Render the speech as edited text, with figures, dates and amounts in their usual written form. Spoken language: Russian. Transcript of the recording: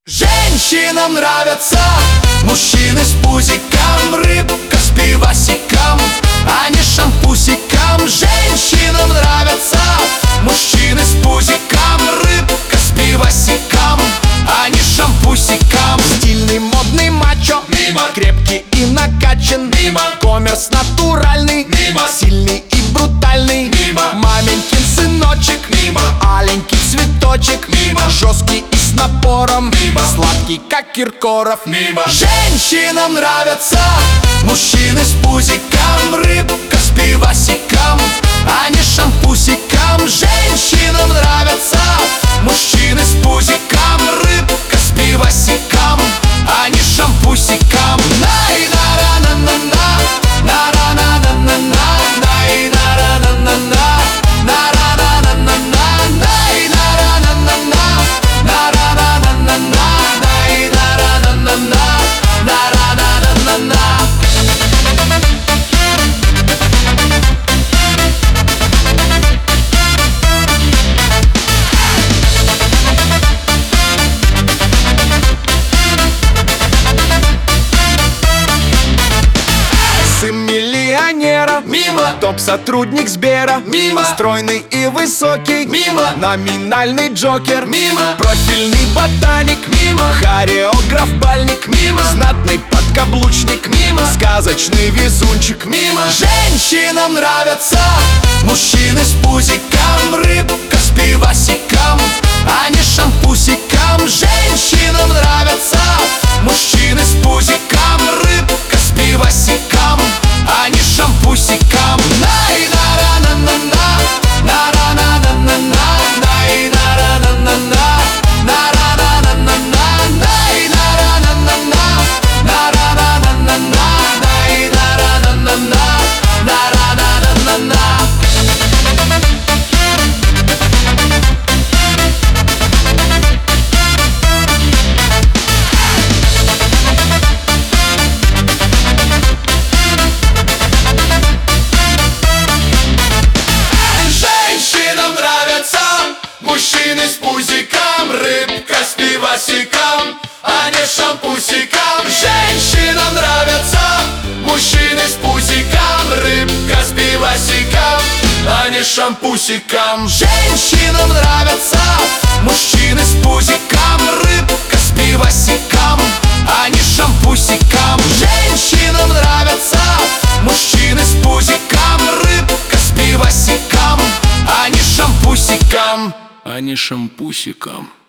Женщинам нравятся мужчины с пузиком, рыбка с пивасиком, а не шампусиком. Женщинам нравятся мужчины с пузиком, рыбка с пивасиком, а не шампусиком. Стильный, модный, мачо, мимо. Крепкий и накачан, мимо. Коммерс натуральный, мимо. Сильный и брутальный, мимо. Маменькин сыночек, мимо. Аленький цветочек, мимо. Жесткий и с напором, мимо. Сладкий, как Киркоров, мимо. Женщинам нравятся мужчины с пузиком, рыбка с пивасиком, а не шампусиком. Женщинам нравятся мужчины с пузиком, рыбка с пивасиком, а не шампусиком. Мимо. Топ-сотрудник Сбера, мимо. Стройный и высокий, мимо. Номинальный Джокер, мимо. Профильный ботаник, мимо. Хореограф бальник, мимо. Знатный подкаблучник, мимо. Сказочный везунчик, мимо. Женщинам нравятся мужчины с пузиком, рыбка с пивасиком, а не шампусиком. Женщинам нравятся мужчины с пузиком, рыбка с пивасиком, а не шампусиком. Мужчины с пузиком, рыбка с пивасиком, а не шампусиком. Женщинам нравятся мужчины с пузиком, рыбка с пивасиком, а не шампусиком. Женщинам нравятся мужчины с пузиком, рыбка с пивасиком, а не шампусиком. Женщинам нравятся мужчины с пузиком, рыбка с пивасиком, а не шампусиком, а не шампусиком.